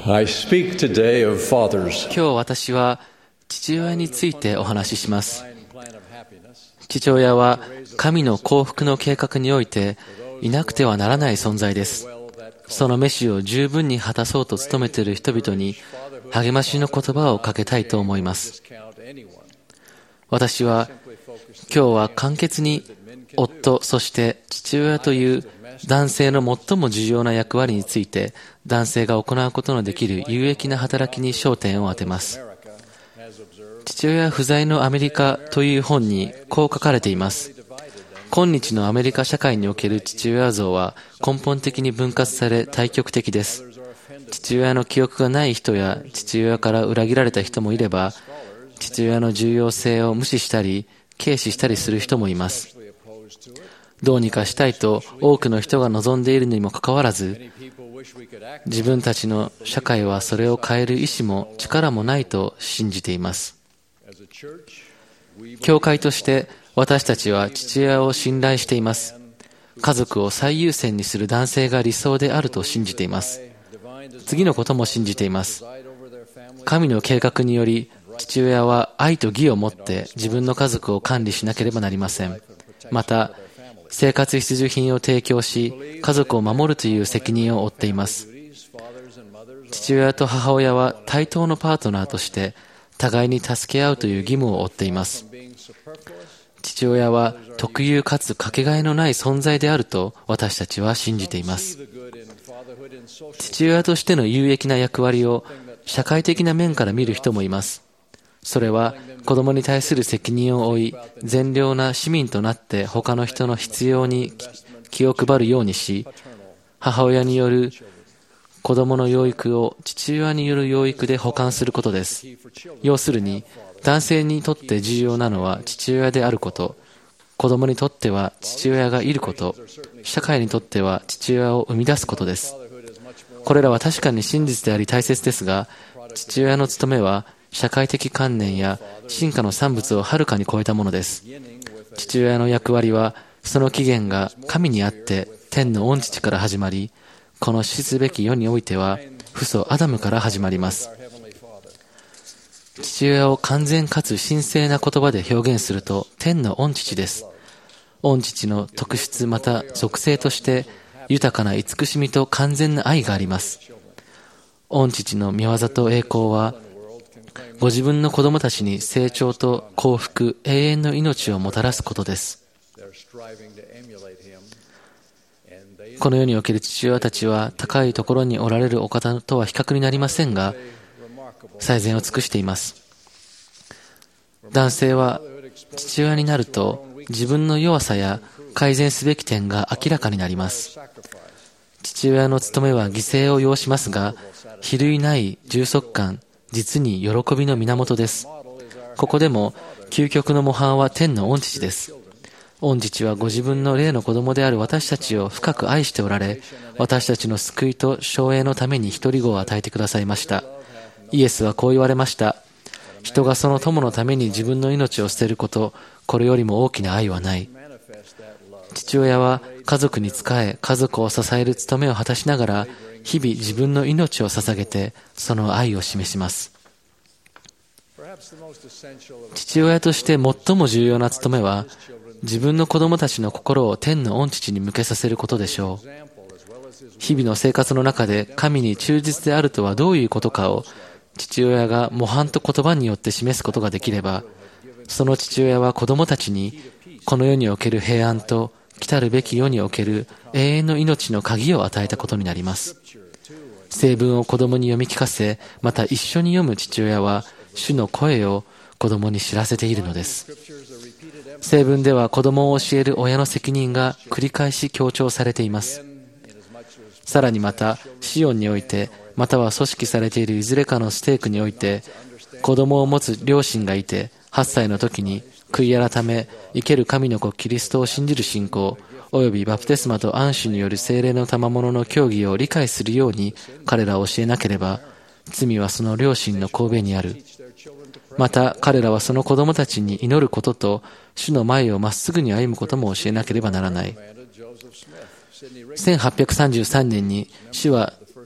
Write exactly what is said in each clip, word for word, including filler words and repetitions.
I speak today of fathers. 今日私は父親についてお話しします。父親は神の幸福の計画においていなくてはならない存在です。その召しを十分に果たそうと努めている人々に励ましの言葉をかけたいと思います。私は今日は簡潔に夫、そして父親という男性の最も重要な役割について男性が行うことのできる有益な働きに焦点を当てます。父親不在のアメリカという本にこう書かれています。今日のアメリカ社会における父親像は根本的に分割され対極的です。父親の記憶がない人や父親から裏切られた人もいれば、父親の重要性を無視したり軽視したりする人もいます。どうにかしたいと多くの人が望んでいるにもかかわらず、自分たちの社会はそれを変える意志も力もないと信じています。教会として私たちは父親を信頼しています。家族を最優先にする男性が理想であると信じています。次のことも信じています。神の計画により父親は愛と義を持って自分の家族を管理しなければなりません。また生活必需品を提供し家族を守るという責任を負っています。父親と母親は対等のパートナーとして互いに助け合うという義務を負っています。父親は特有かつかけがえのない存在であると私たちは信じています。父親としての有益な役割を社会的な面から見る人もいます。それは子供に対する責任を負い、善良な市民となって他の人の必要に気を配るようにし、母親による子供の養育を父親による養育で補完することです。要するに、男性にとって重要なのは父親であること、子供にとっては父親がいること、社会にとっては父親を生み出すことです。これらは確かに真実であり大切ですが、父親の務めは社会的観念や進化の産物をはるかに超えたものです。父親の役割は、その起源が神にあって天の御父から始まり、この死すべき世においては父祖アダムから始まります。父親を完全かつ神聖な言葉で表現すると天の御父です。御父の特質また属性として豊かな慈しみと完全な愛があります。御父の御業と栄光はご自分の子供たちに成長と幸福、永遠の命をもたらすことです。この世における父親たちは高いところにおられるお方とは比較になりませんが、最善を尽くしています。男性は父親になると自分の弱さや改善すべき点が明らかになります。父親の務めは犠牲を要しますが、比類ない充足感、実に喜びの源です。ここでも究極の模範は天の御父です。御父はご自分の霊の子供である私たちを深く愛しておられ、私たちの救いと奨励のために一人子を与えてくださいました。イエスはこう言われました。人がその友のために自分の命を捨てること、これよりも大きな愛はない。父親は家族に仕え、家族を支える務めを果たしながら、日々自分の命を捧げて、その愛を示します。父親として最も重要な務めは、自分の子供たちの心を天の御父に向けさせることでしょう。日々の生活の中で神に忠実であるとはどういうことかを、父親が模範と言葉によって示すことができれば、その父親は子供たちに、この世における平安と、来たるべき世における永遠の命の鍵を与えたことになります。聖文を子供に読み聞かせ、また一緒に読む父親は、主の声を子供に知らせているのです。聖文では子供を教える親の責任が繰り返し強調されています。さらにまた、シオンにおいて、または組織されているいずれかのステークにおいて、子供を持つ両親がいて、はっさいの時に悔い改め、生ける神の子キリストを信じる信仰、およびバプテスマと安守による聖霊の賜物の教義を理解するように彼らを教えなければ、罪はその両親の頭にある。また彼らはその子供たちに祈ることと、主の前をまっすぐに歩むことも教えなければならない。せんはっぴゃくさんじゅうさんねんに主は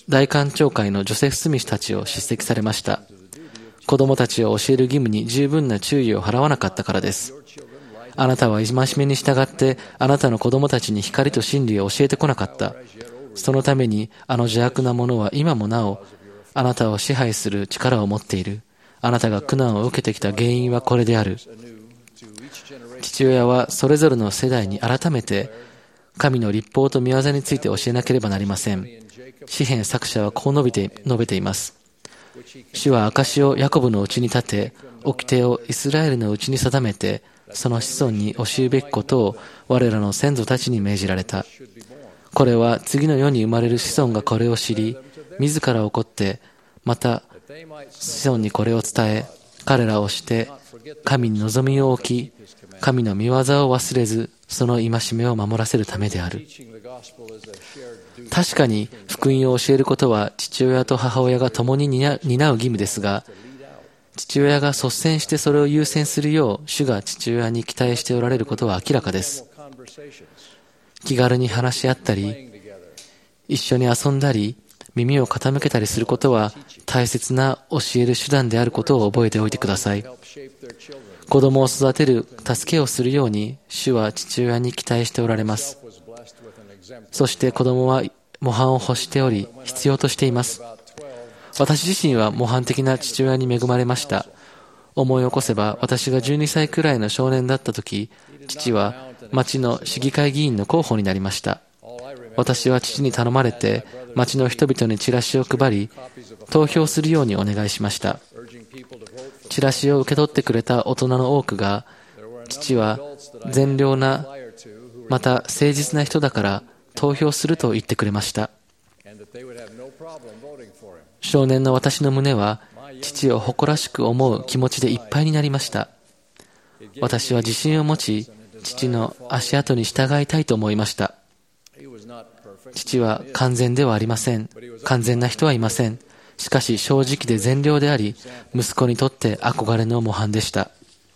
大官庁会のジョセフ・スミスたちを叱責されました。子供たちを教える義務に十分な注意を払わなかったからです。あなたは戒めに従ってあなたの子供たちに光と真理を教えてこなかった。そのためにあの邪悪な者は今もなおあなたを支配する力を持っている。あなたが苦難を受けてきた原因はこれである。父親はそれぞれの世代に改めて神の律法と御業について教えなければなりません。詩編作者はこう述べて、述べています。主は証をヤコブのうちに立て、掟をイスラエルのうちに定めて、その子孫に教えべきことを我らの先祖たちに命じられた。これは次の世に生まれる子孫がこれを知り、自ら起こって、また子孫にこれを伝え、彼らをして神に望みを置き、神の御業を忘れず、その戒めを守らせるためである。確かに福音を教えることは父親と母親が共に担う義務ですが、父親が率先してそれを優先するよう主が父親に期待しておられることは明らかです。気軽に話し合ったり、一緒に遊んだり、耳を傾けたりすることは大切な教える手段であることを覚えておいてください。子供を育てる助けをするように主は父親に期待しておられます。そして子供は模範を欲しており必要としています。私自身は模範的な父親に恵まれました。思い起こせば私がじゅうにさいくらいの少年だった時、父は町の市議会議員の候補になりました。私は父に頼まれて町の人々にチラシを配り、投票するようにお願いしました。チラシを受け取ってくれた大人の多くが、父は善良な、また誠実な人だから投票すると言ってくれました。少年の私の胸は父を誇らしく思う気持ちでいっぱいになりました。私は自信を持ち、父の足跡に従いたいと思いました。父は完全ではありません。完全な人はいません。しかし正直で善良であり、息子にとって憧れの模範でした。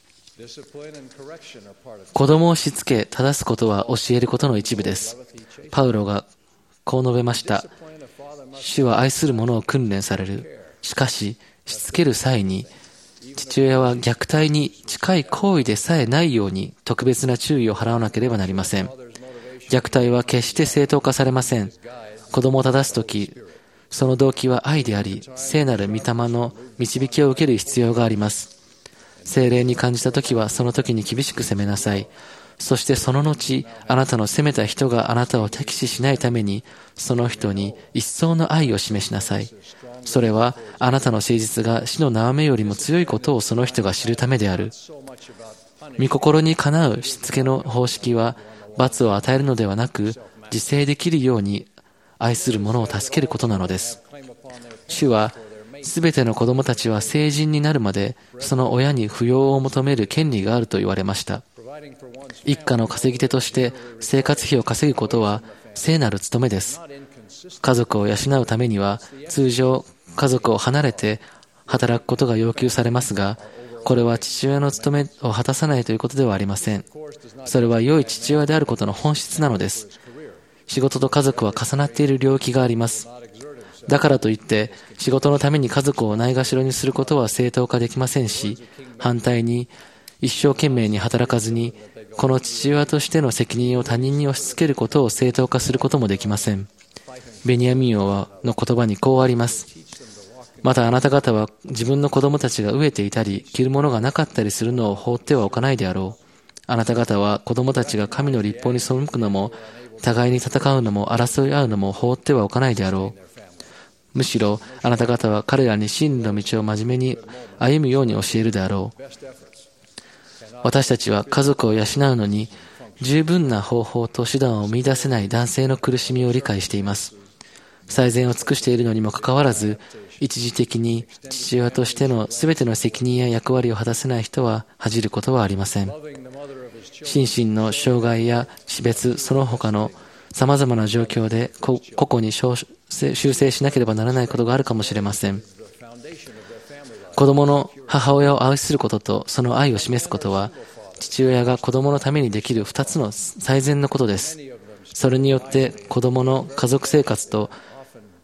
子供をしつけ、正すことは教えることの一部です。パウロがこう述べました。主は愛する者を訓練される。しかし、しつける際に、父親は虐待に近い行為でさえないように特別な注意を払わなければなりません。虐待は決して正当化されません。子供を正すとき、その動機は愛であり、聖なる御霊の導きを受ける必要があります。聖霊に感じたときは、そのときに厳しく責めなさい。そしてその後、あなたの責めた人があなたを敵視しないために、その人に一層の愛を示しなさい。それは、あなたの誠実が死の縄目よりも強いことをその人が知るためである。御心にかなうしつけの方式は、罰を与えるのではなく、自制できるように愛する者を助けることなのです。主は、すべての子供たちは成人になるまで、その親に扶養を求める権利があると言われました。一家の稼ぎ手として生活費を稼ぐことは聖なる務めです。家族を養うためには、通常家族を離れて働くことが要求されますが、これは父親の務めを果たさないということではありません。それは良い父親であることの本質なのです。仕事と家族は重なっている領域があります。だからといって、仕事のために家族をないがしろにすることは正当化できませんし、反対に一生懸命に働かずに、この父親としての責任を他人に押し付けることを正当化することもできません。ベニヤミン王の言葉にこうあります。またあなた方は自分の子供たちが飢えていたり、着るものがなかったりするのを放ってはおかないであろう。あなた方は子供たちが神の律法に背くのも、互いに戦うのも争い合うのも放ってはおかないであろう。むしろあなた方は彼らに真理の道を真面目に歩むように教えるであろう。私たちは家族を養うのに十分な方法と手段を見出せない男性の苦しみを理解しています。最善を尽くしているのにもかかわらず、一時的に父親としてのすべての責任や役割を果たせない人は恥じることはありません。心身の障害や死別、その他の様々な状況で個々に修正しなければならないことがあるかもしれません。子供の母親を愛することとその愛を示すことは、父親が子供のためにできる二つの最善のことです。それによって子供の家族生活と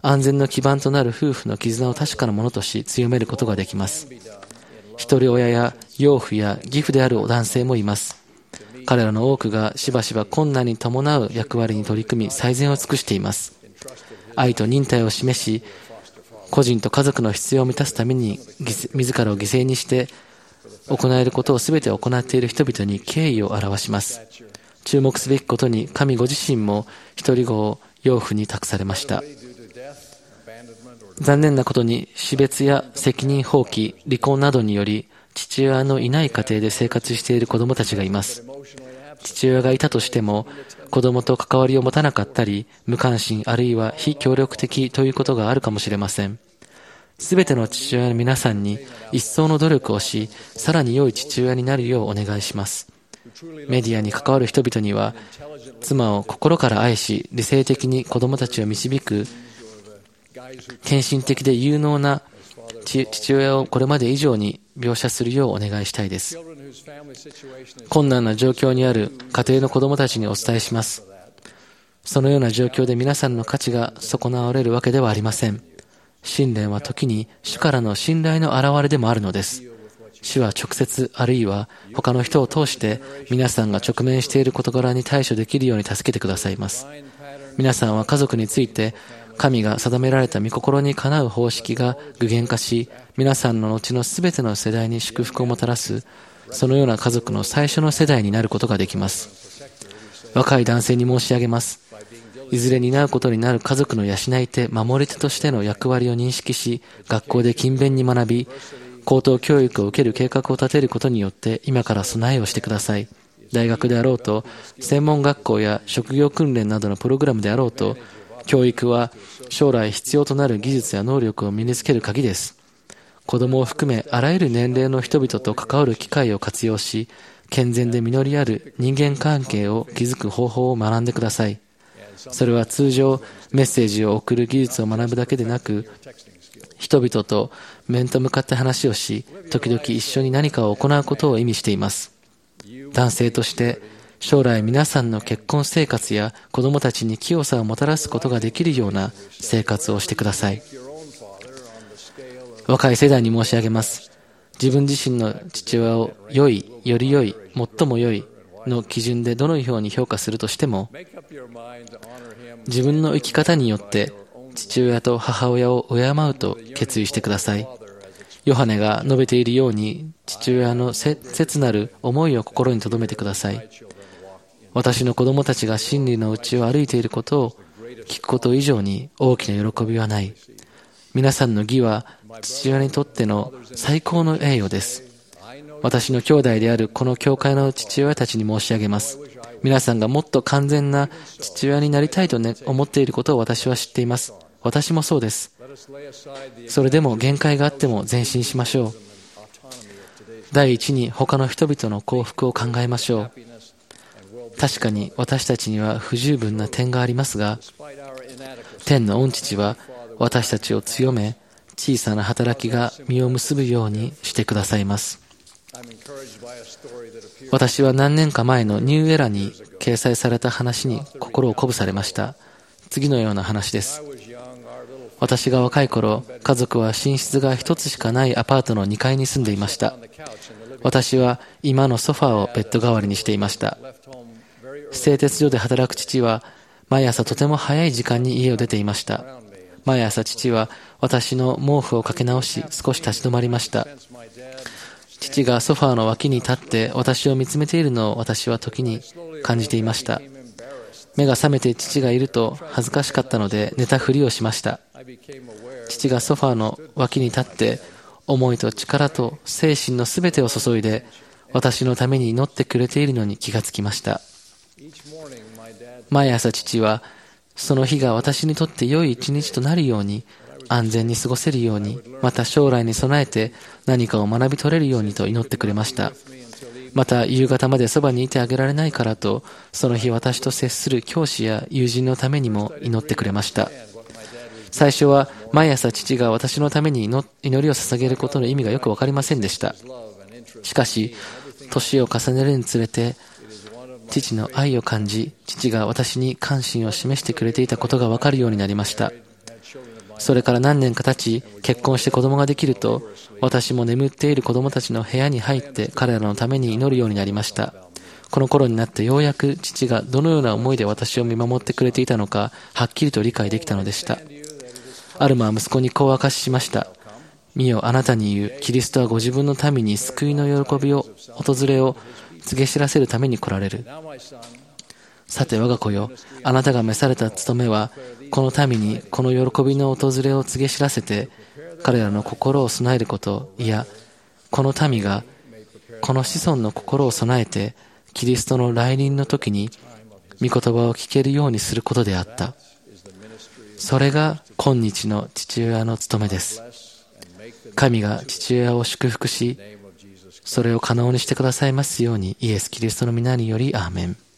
安全の基盤となる夫婦の絆を確かなものとし強めることができます。一人親や養父や義父である男性もいます。彼らの多くがしばしば困難に伴う役割に取り組み最善を尽くしています。愛と忍耐を示し、個人と家族の必要を満たすために自らを犠牲にして行えることを全て行っている人々に敬意を表します。注目すべきことに、神ご自身も一人子を養父に託されました。残念なことに、死別や責任放棄、離婚などにより父親のいない家庭で生活している子どもたちがいます。父親がいたとしても子どもと関わりを持たなかったり、無関心あるいは非協力的ということがあるかもしれません。すべての父親の皆さんに一層の努力をし、さらに良い父親になるようお願いします。メディアに関わる人々には、妻を心から愛し、理性的に子どもたちを導く献身的で有能な父親をこれまで以上に描写するようお願いしたいです。困難な状況にある家庭の子どもたちにお伝えします。そのような状況で皆さんの価値が損なわれるわけではありません。信念は時に主からの信頼の表れでもあるのです。主は直接あるいは他の人を通して皆さんが直面している事柄に対処できるように助けてくださいます。皆さんは家族について神が定められた御心にかなう方式が具現化し、皆さんの後のすべての世代に祝福をもたらす、そのような家族の最初の世代になることができます。若い男性に申し上げます。いずれ担うことになる家族の養い手、守り手としての役割を認識し、学校で勤勉に学び、高等教育を受ける計画を立てることによって今から備えをしてください。大学であろうと、専門学校や職業訓練などのプログラムであろうと、教育は将来必要となる技術や能力を身につける鍵です。子供を含めあらゆる年齢の人々と関わる機会を活用し、健全で実りある人間関係を築く方法を学んでください。それは通常メッセージを送る技術を学ぶだけでなく、人々と面と向かって話をし、時々一緒に何かを行うことを意味しています。男性として将来皆さんの結婚生活や子供たちに清さをもたらすことができるような生活をしてください。若い世代に申し上げます。自分自身の父親を良い、より良い、最も良いの基準でどのように評価するとしても、自分の生き方によって父親と母親を敬うと決意してください。ヨハネが述べているように、父親の切なる思いを心に留めてください。私の子供たちが真理の内を歩いていることを聞くこと以上に大きな喜びはない。皆さんの義は父親にとっての最高の栄誉です。私の兄弟であるこの教会の父親たちに申し上げます。皆さんがもっと完全な父親になりたいと、ね、思っていることを私は知っています。私もそうです。それでも限界があっても前進しましょう。第一に他の人々の幸福を考えましょう。確かに私たちには不十分な点がありますが、天の御父は私たちを強め、小さな働きが実を結ぶようにしてくださいます。私は何年か前のニューエラに掲載された話に心を鼓舞されました。次のような話です。私が若い頃、家族は寝室が一つしかないアパートのにかいに住んでいました。私は今のソファーをベッド代わりにしていました。製鉄所で働く父は毎朝とても早い時間に家を出ていました。毎朝父は私の毛布をかけ直し、少し立ち止まりました。父がソファーの脇に立って私を見つめているのを私は時に感じていました。目が覚めて父がいると恥ずかしかったので寝たふりをしました。父がソファーの脇に立って思いと力と精神のすべてを注いで私のために祈ってくれているのに気がつきました。毎朝父はその日が私にとって良い一日となるように、安全に過ごせるように、また将来に備えて何かを学び取れるようにと祈ってくれました。また夕方までそばにいてあげられないからと、その日私と接する教師や友人のためにも祈ってくれました。最初は毎朝父が私のために祈りを捧げることの意味がよくわかりませんでした。しかし年を重ねるにつれて父の愛を感じ、父が私に関心を示してくれていたことがわかるようになりました。 それから何年か経ち、結婚して子供ができると、私も眠っている子供たちの部屋に入って彼らのために祈るようになりました。この頃になってようやく父がどのような思いで私を見守ってくれていたのか、はっきりと理解できたのでした。アルマは息子にこう明かしました。見よ、あなたに言う、キリストはご自分の民に救いの喜びを、訪れを告げ知らせるために来られる。さて我が子よ、あなたが召された務めは、この民にこの喜びの訪れを告げ知らせて、彼らの心を備えること、いや、この民が、この子孫の心を備えて、キリストの来臨の時に、御言葉を聞けるようにすることであった。それが今日の父親の務めです。神が父親を祝福し、それを可能にしてくださいますように、イエス・キリストの皆により、アーメン。